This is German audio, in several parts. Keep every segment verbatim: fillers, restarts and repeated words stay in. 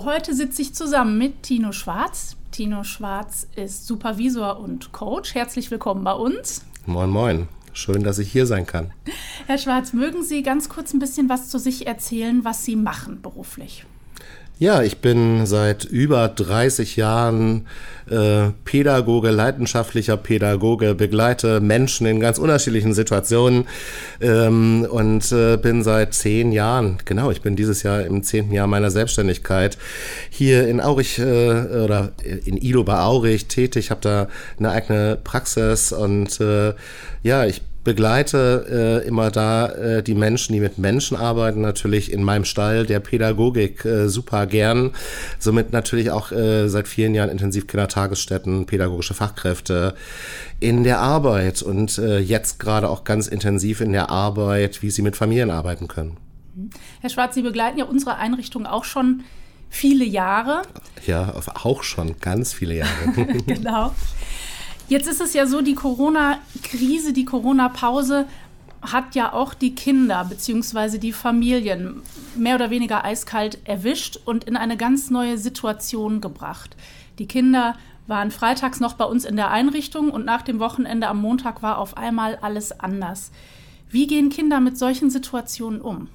Heute sitze ich zusammen mit Tino Schwarz. Tino Schwarz ist Supervisor und Coach. Herzlich willkommen bei uns. Moin, moin. Schön, dass ich hier sein kann. Herr Schwarz, mögen Sie ganz kurz ein bisschen was zu sich erzählen, was Sie machen beruflich? Ja, ich bin seit über dreißig Jahren äh, Pädagoge, leidenschaftlicher Pädagoge, begleite Menschen in ganz unterschiedlichen Situationen ähm, und äh, bin seit zehn Jahren, genau, ich bin dieses Jahr im zehnten Jahr meiner Selbstständigkeit hier in Aurich äh, oder in Ilo bei Aurich tätig, habe da eine eigene Praxis und äh, ja, ich begleite äh, immer da äh, die Menschen, die mit Menschen arbeiten, natürlich in meinem Stall der Pädagogik äh, super gern. Somit natürlich auch äh, seit vielen Jahren Intensivkindertagesstätten, pädagogische Fachkräfte in der Arbeit und äh, jetzt gerade auch ganz intensiv in der Arbeit, wie sie mit Familien arbeiten können. Herr Schwarz, Sie begleiten ja unsere Einrichtung auch schon viele Jahre. Ja, auch schon ganz viele Jahre. Genau. Jetzt ist es ja so, die Corona-Krise, die Corona-Pause hat ja auch die Kinder bzw. die Familien mehr oder weniger eiskalt erwischt und in eine ganz neue Situation gebracht. Die Kinder waren freitags noch bei uns in der Einrichtung und nach dem Wochenende am Montag war auf einmal alles anders. Wie gehen Kinder mit solchen Situationen um?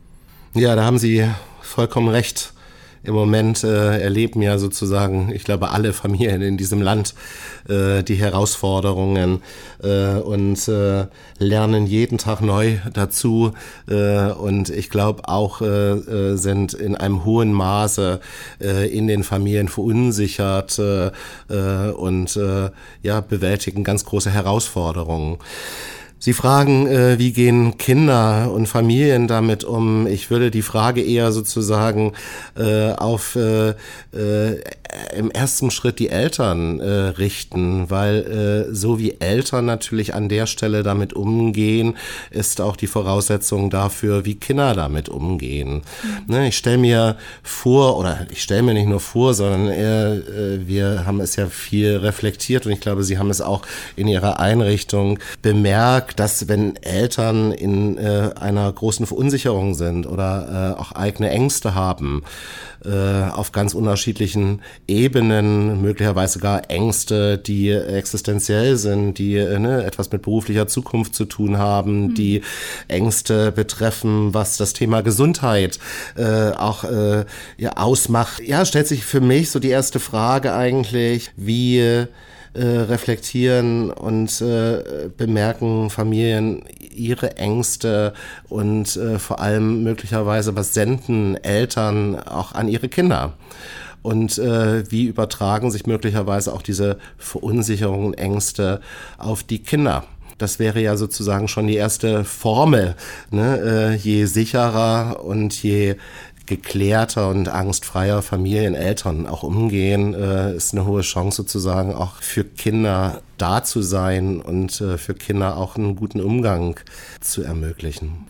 Ja, da haben Sie vollkommen recht. Im Moment äh, erleben ja sozusagen, ich glaube, alle Familien in diesem Land äh, die Herausforderungen äh, und äh, lernen jeden Tag neu dazu. Äh, und ich glaube auch, äh, sind in einem hohen Maße äh, in den Familien verunsichert äh, äh, und äh, ja, bewältigen ganz große Herausforderungen. Sie fragen, äh, wie gehen Kinder und Familien damit um? Ich würde die Frage eher sozusagen äh, auf äh, äh, im ersten Schritt die Eltern äh, richten, weil äh, so wie Eltern natürlich an der Stelle damit umgehen, ist auch die Voraussetzung dafür, wie Kinder damit umgehen. Mhm. Ne, ich stelle mir vor, oder ich stelle mir nicht nur vor, sondern äh, wir haben es ja viel reflektiert und ich glaube, Sie haben es auch in Ihrer Einrichtung bemerkt, dass wenn Eltern in äh, einer großen Verunsicherung sind oder äh, auch eigene Ängste haben, äh, auf ganz unterschiedlichen Ebenen, möglicherweise gar Ängste, die existenziell sind, die äh, ne, etwas mit beruflicher Zukunft zu tun haben, mhm. die Ängste betreffen, was das Thema Gesundheit äh, auch äh, ja, ausmacht. Ja, stellt sich für mich so die erste Frage eigentlich, wie Äh, reflektieren und äh, bemerken Familien ihre Ängste und äh, vor allem möglicherweise, was senden Eltern auch an ihre Kinder. Und äh, wie übertragen sich möglicherweise auch diese Verunsicherungen, Ängste auf die Kinder. Das wäre ja sozusagen schon die erste Formel, ne? Äh, je sicherer und je geklärter und angstfreier Familien, Eltern auch umgehen, äh, ist eine hohe Chance sozusagen auch für Kinder da zu sein und äh, für Kinder auch einen guten Umgang zu ermöglichen.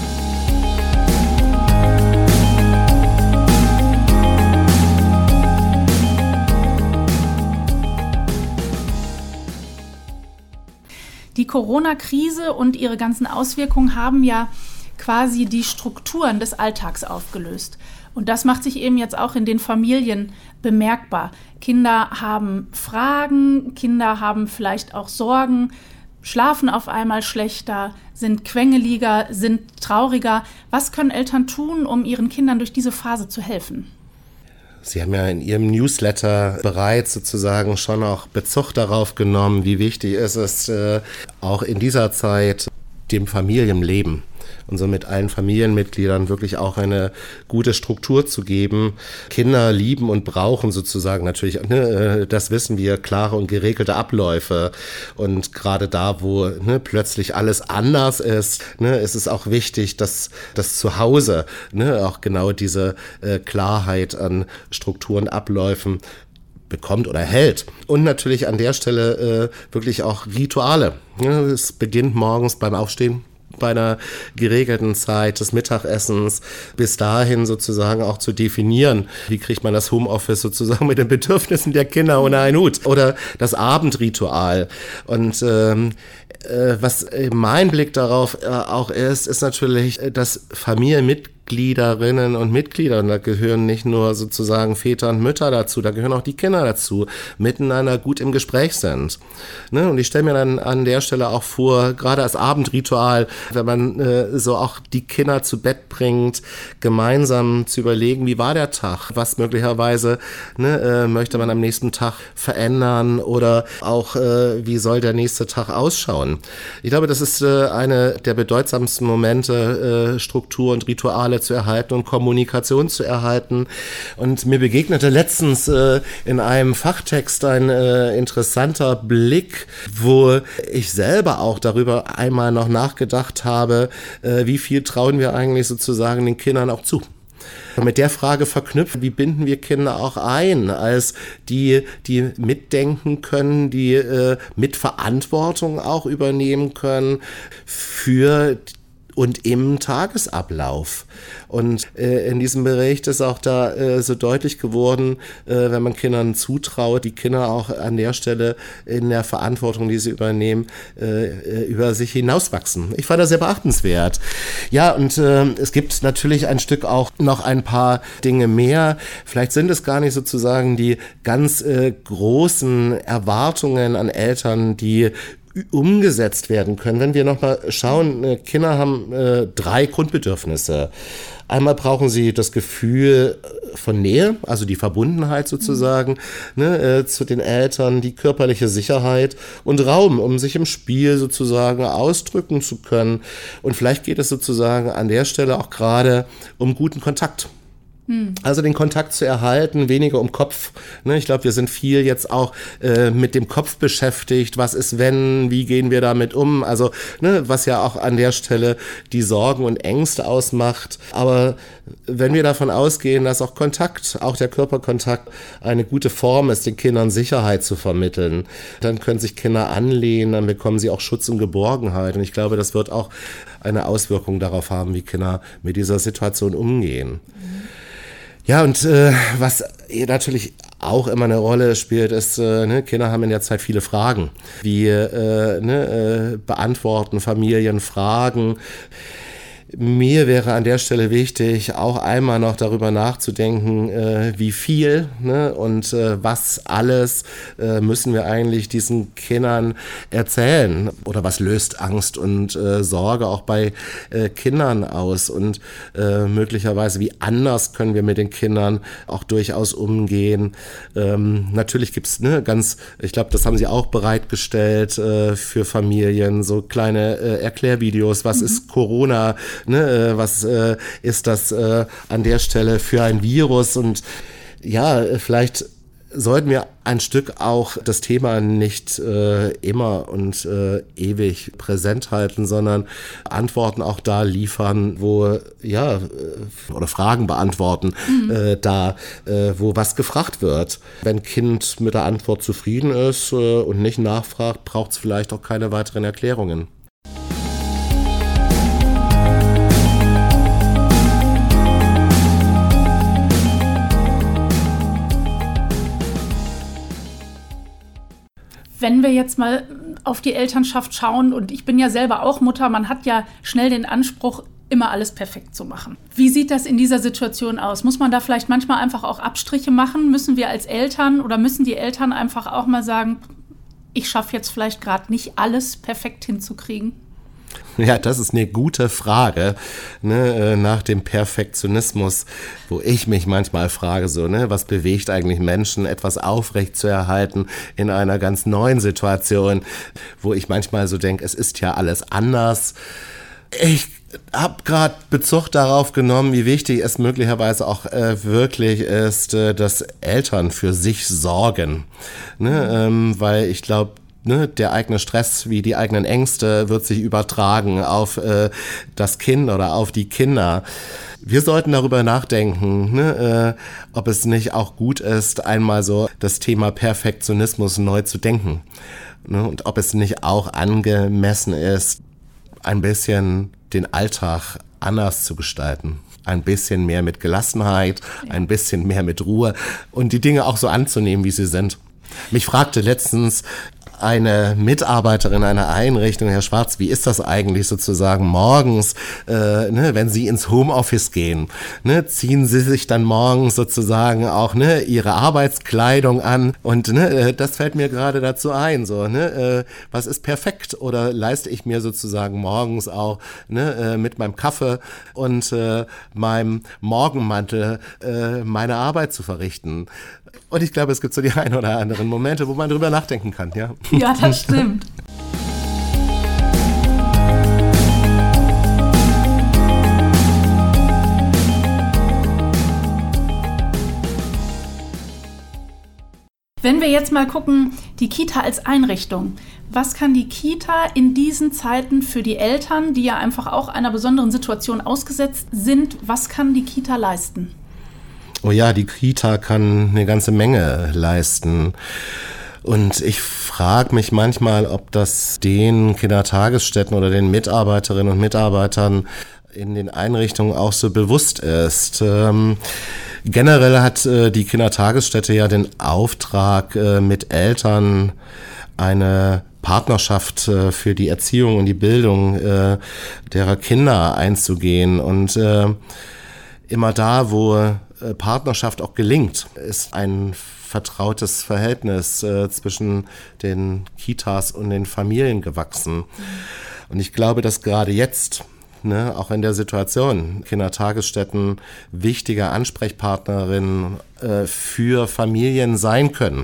Die Corona-Krise und ihre ganzen Auswirkungen haben ja quasi die Strukturen des Alltags aufgelöst. Und das macht sich eben jetzt auch in den Familien bemerkbar. Kinder haben Fragen, Kinder haben vielleicht auch Sorgen, schlafen auf einmal schlechter, sind quengeliger, sind trauriger. Was können Eltern tun, um ihren Kindern durch diese Phase zu helfen? Sie haben ja in Ihrem Newsletter bereits sozusagen schon auch Bezug darauf genommen, wie wichtig es ist, äh, auch in dieser Zeit dem Familienleben und somit allen Familienmitgliedern wirklich auch eine gute Struktur zu geben. Kinder lieben und brauchen sozusagen natürlich, ne, das wissen wir, klare und geregelte Abläufe. Und gerade da, wo ne, plötzlich alles anders ist, ne, ist es auch wichtig, dass das Zuhause ne, auch genau diese äh, Klarheit an Strukturen, Abläufen bekommt oder hält. Und natürlich an der Stelle äh, wirklich auch Rituale. Ja, es beginnt morgens beim Aufstehen, bei einer geregelten Zeit des Mittagessens, bis dahin sozusagen auch zu definieren, wie kriegt man das Homeoffice sozusagen mit den Bedürfnissen der Kinder unter einen Hut. Oder das Abendritual. Und ähm, äh, was mein Blick darauf äh, auch ist, ist natürlich, dass Familienmitglieder Mitgliederinnen und Mitglieder, und da gehören nicht nur sozusagen Väter und Mütter dazu, da gehören auch die Kinder dazu, miteinander gut im Gespräch sind. Ne? Und ich stelle mir dann an der Stelle auch vor, gerade als Abendritual, wenn man äh, so auch die Kinder zu Bett bringt, gemeinsam zu überlegen, wie war der Tag, was möglicherweise ne, äh, möchte man am nächsten Tag verändern oder auch äh, wie soll der nächste Tag ausschauen. Ich glaube, das ist äh, eine der bedeutsamsten Momente, äh, Struktur und Rituale zu erhalten und Kommunikation zu erhalten. Und mir begegnete letztens äh, in einem Fachtext ein äh, interessanter Blick, wo ich selber auch darüber einmal noch nachgedacht habe, äh, wie viel trauen wir eigentlich sozusagen den Kindern auch zu. Mit der Frage verknüpft, wie binden wir Kinder auch ein, als die, die mitdenken können, die äh, Mitverantwortung auch übernehmen können für und im Tagesablauf. Und äh, in diesem Bericht ist auch da äh, so deutlich geworden, äh, wenn man Kindern zutraut, die Kinder auch an der Stelle in der Verantwortung, die sie übernehmen, äh, über sich hinauswachsen. Ich fand das sehr beachtenswert. Ja, und äh, es gibt natürlich ein Stück auch noch ein paar Dinge mehr. Vielleicht sind es gar nicht sozusagen die ganz äh, großen Erwartungen an Eltern, die umgesetzt werden können. Wenn wir nochmal schauen, Kinder haben äh, drei Grundbedürfnisse. Einmal brauchen sie das Gefühl von Nähe, also die Verbundenheit sozusagen, mhm. ne, äh, zu den Eltern, die körperliche Sicherheit und Raum, um sich im Spiel sozusagen ausdrücken zu können. Und vielleicht geht es sozusagen an der Stelle auch gerade um guten Kontakt. Also den Kontakt zu erhalten, weniger um Kopf. Ne, ich glaube, wir sind viel jetzt auch äh, mit dem Kopf beschäftigt. Was ist wenn? Wie gehen wir damit um? Also ne, was ja auch an der Stelle die Sorgen und Ängste ausmacht. Aber wenn wir davon ausgehen, dass auch Kontakt, auch der Körperkontakt eine gute Form ist, den Kindern Sicherheit zu vermitteln, dann können sich Kinder anlehnen, dann bekommen sie auch Schutz und Geborgenheit. Und ich glaube, das wird auch eine Auswirkung darauf haben, wie Kinder mit dieser Situation umgehen. Ja, und äh, was natürlich auch immer eine Rolle spielt, ist, äh, ne, Kinder haben in der Zeit viele Fragen. Wie äh, ne, äh, beantworten Familien Fragen? Mir wäre an der Stelle wichtig, auch einmal noch darüber nachzudenken, äh, wie viel ne, und äh, was alles äh, müssen wir eigentlich diesen Kindern erzählen oder was löst Angst und äh, Sorge auch bei äh, Kindern aus und äh, möglicherweise wie anders können wir mit den Kindern auch durchaus umgehen. Ähm, natürlich gibt's ne, ganz, ich glaube, das haben sie auch bereitgestellt äh, für Familien, so kleine äh, Erklärvideos, was mhm. ist Corona, Ne, was äh, ist das äh, an der Stelle für ein Virus? Und ja, vielleicht sollten wir ein Stück auch das Thema nicht äh, immer und äh, ewig präsent halten, sondern Antworten auch da liefern, wo, ja, äh, oder Fragen beantworten, mhm. äh, da, äh, wo was gefragt wird. Wenn ein Kind mit der Antwort zufrieden ist äh, und nicht nachfragt, braucht es vielleicht auch keine weiteren Erklärungen. Wenn wir jetzt mal auf die Elternschaft schauen, und ich bin ja selber auch Mutter, man hat ja schnell den Anspruch, immer alles perfekt zu machen. Wie sieht das in dieser Situation aus? Muss man da vielleicht manchmal einfach auch Abstriche machen? Müssen wir als Eltern oder müssen die Eltern einfach auch mal sagen, ich schaffe jetzt vielleicht gerade nicht alles perfekt hinzukriegen? Ja, das ist eine gute Frage, ne, nach dem Perfektionismus, wo ich mich manchmal frage, so, ne, was bewegt eigentlich Menschen, etwas aufrecht zu erhalten in einer ganz neuen Situation, wo ich manchmal so denke, es ist ja alles anders. Ich habe gerade Bezug darauf genommen, wie wichtig es möglicherweise auch äh, wirklich ist, äh, dass Eltern für sich sorgen, ne, ähm, weil ich glaube, Ne, der eigene Stress wie die eigenen Ängste wird sich übertragen auf äh, das Kind oder auf die Kinder. Wir sollten darüber nachdenken, ne, äh, ob es nicht auch gut ist, einmal so das Thema Perfektionismus neu zu denken. Ne, und ob es nicht auch angemessen ist, ein bisschen den Alltag anders zu gestalten. Ein bisschen mehr mit Gelassenheit, ein bisschen mehr mit Ruhe und die Dinge auch so anzunehmen, wie sie sind. Mich fragte letztens eine Mitarbeiterin einer Einrichtung, Herr Schwarz, wie ist das eigentlich sozusagen morgens, äh, ne, wenn Sie ins Homeoffice gehen? Ne, ziehen Sie sich dann morgens sozusagen auch ne, Ihre Arbeitskleidung an? Und ne, das fällt mir gerade dazu ein. So, ne, äh, was ist perfekt? Oder leiste ich mir sozusagen morgens auch ne, äh, mit meinem Kaffee und äh, meinem Morgenmantel äh, meine Arbeit zu verrichten? Und ich glaube, es gibt so die ein oder anderen Momente, wo man drüber nachdenken kann, ja. Ja, das stimmt. Wenn wir jetzt mal gucken, die Kita als Einrichtung. Was kann die Kita in diesen Zeiten für die Eltern, die ja einfach auch einer besonderen Situation ausgesetzt sind, was kann die Kita leisten? Oh ja, die Kita kann eine ganze Menge leisten. Und ich frage mich manchmal, ob das den Kindertagesstätten oder den Mitarbeiterinnen und Mitarbeitern in den Einrichtungen auch so bewusst ist. Ähm, generell hat äh, die Kindertagesstätte ja den Auftrag, äh, mit Eltern eine Partnerschaft äh, für die Erziehung und die Bildung äh, derer Kinder einzugehen. Und äh, immer da, wo Partnerschaft auch gelingt, ist ein vertrautes Verhältnis äh, zwischen den Kitas und den Familien gewachsen. Und ich glaube, dass gerade jetzt, ne, auch in der Situation, Kindertagesstätten wichtige Ansprechpartnerinnen äh, für Familien sein können.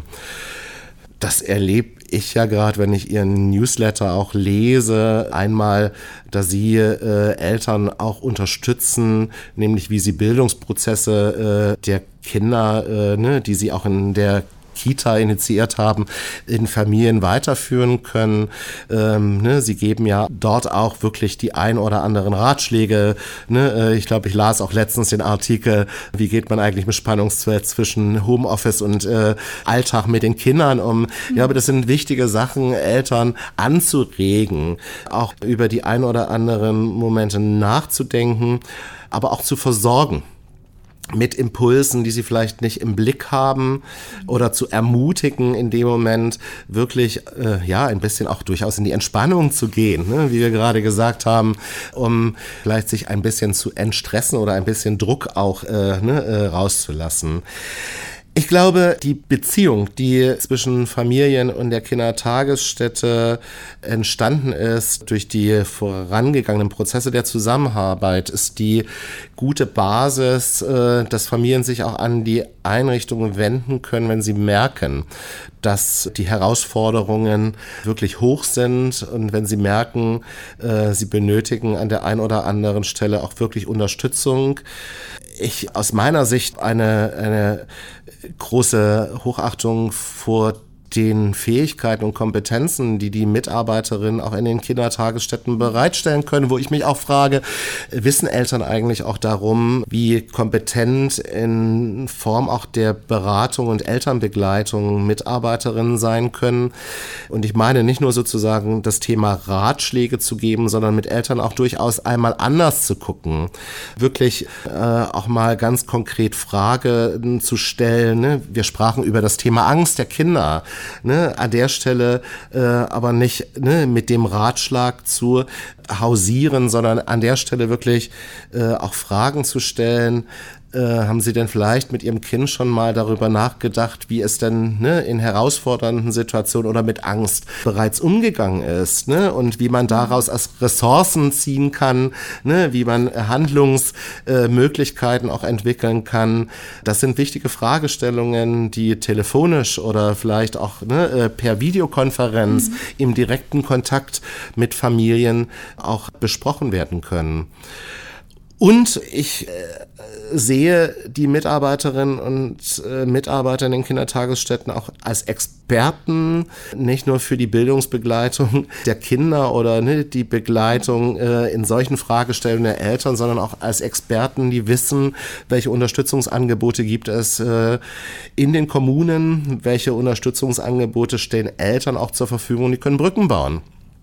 Das erlebe ich ja gerade, wenn ich Ihren Newsletter auch lese, einmal, dass Sie äh, Eltern auch unterstützen, nämlich wie sie Bildungsprozesse äh, der Kinder, äh, ne, die sie auch in der Kita initiiert haben, in Familien weiterführen können. Ähm, ne, sie geben ja dort auch wirklich die ein oder anderen Ratschläge. Ne, äh, ich glaube, ich las auch letztens den Artikel, wie geht man eigentlich mit Spannungsfeld zwischen Homeoffice und äh, Alltag mit den Kindern um. Mhm. Ja, aber das sind wichtige Sachen, Eltern anzuregen, auch über die ein oder anderen Momente nachzudenken, aber auch zu versorgen mit Impulsen, die sie vielleicht nicht im Blick haben, oder zu ermutigen, in dem Moment wirklich äh, ja ein bisschen auch durchaus in die Entspannung zu gehen, ne? Wie wir gerade gesagt haben, um vielleicht sich ein bisschen zu entstressen oder ein bisschen Druck auch äh, ne, äh, rauszulassen. Ich glaube, die Beziehung, die zwischen Familien und der Kindertagesstätte entstanden ist durch die vorangegangenen Prozesse der Zusammenarbeit, ist die gute Basis, dass Familien sich auch an die Einrichtungen wenden können, wenn sie merken, dass die Herausforderungen wirklich hoch sind und wenn sie merken, sie benötigen an der einen oder anderen Stelle auch wirklich Unterstützung. Ich aus meiner Sicht eine, eine große Hochachtung vor den Fähigkeiten und Kompetenzen, die die Mitarbeiterinnen auch in den Kindertagesstätten bereitstellen können, wo ich mich auch frage, wissen Eltern eigentlich auch darum, wie kompetent in Form auch der Beratung und Elternbegleitung Mitarbeiterinnen sein können? Und ich meine nicht nur sozusagen das Thema Ratschläge zu geben, sondern mit Eltern auch durchaus einmal anders zu gucken. Wirklich äh, auch mal ganz konkret Fragen zu stellen. Ne? Wir sprachen über das Thema Angst der Kinder. Ne, an der Stelle äh, aber nicht ne, mit dem Ratschlag zu hausieren, sondern an der Stelle wirklich äh, auch Fragen zu stellen. Äh, haben Sie denn vielleicht mit Ihrem Kind schon mal darüber nachgedacht, wie es denn ne, in herausfordernden Situationen oder mit Angst bereits umgegangen ist, ne? Und wie man daraus als Ressourcen ziehen kann, ne? Wie man Handlungsmöglichkeiten äh, auch entwickeln kann. Das sind wichtige Fragestellungen, die telefonisch oder vielleicht auch ne, per Videokonferenz mhm. im direkten Kontakt mit Familien auch besprochen werden können. Und ich äh, sehe die Mitarbeiterinnen und äh, Mitarbeiter in den Kindertagesstätten auch als Experten, nicht nur für die Bildungsbegleitung der Kinder oder ne, die Begleitung äh, in solchen Fragestellungen der Eltern, sondern auch als Experten, die wissen, welche Unterstützungsangebote gibt es äh, in den Kommunen, welche Unterstützungsangebote stellen Eltern auch zur Verfügung, die können Brücken bauen.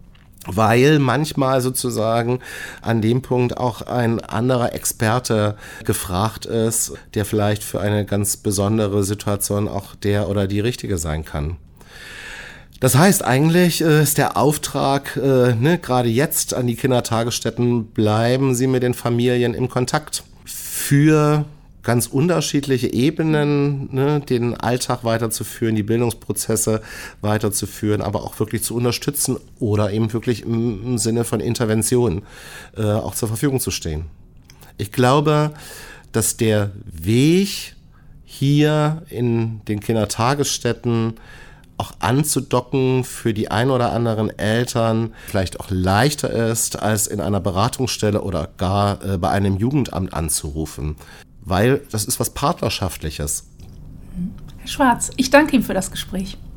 Weil manchmal sozusagen an dem Punkt auch ein anderer Experte gefragt ist, der vielleicht für eine ganz besondere Situation auch der oder die richtige sein kann. Das heißt, eigentlich äh, ist der Auftrag, äh, ne, gerade jetzt an die Kindertagesstätten, bleiben Sie mit den Familien im Kontakt für ganz unterschiedliche Ebenen, ne, den Alltag weiterzuführen, die Bildungsprozesse weiterzuführen, aber auch wirklich zu unterstützen oder eben wirklich im, im Sinne von Intervention äh, auch zur Verfügung zu stehen. Ich glaube, dass der Weg hier in den Kindertagesstätten auch anzudocken für die ein oder anderen Eltern vielleicht auch leichter ist, als in einer Beratungsstelle oder gar äh, bei einem Jugendamt anzurufen. Weil das ist was Partnerschaftliches. Herr Schwarz, ich danke Ihnen für das Gespräch.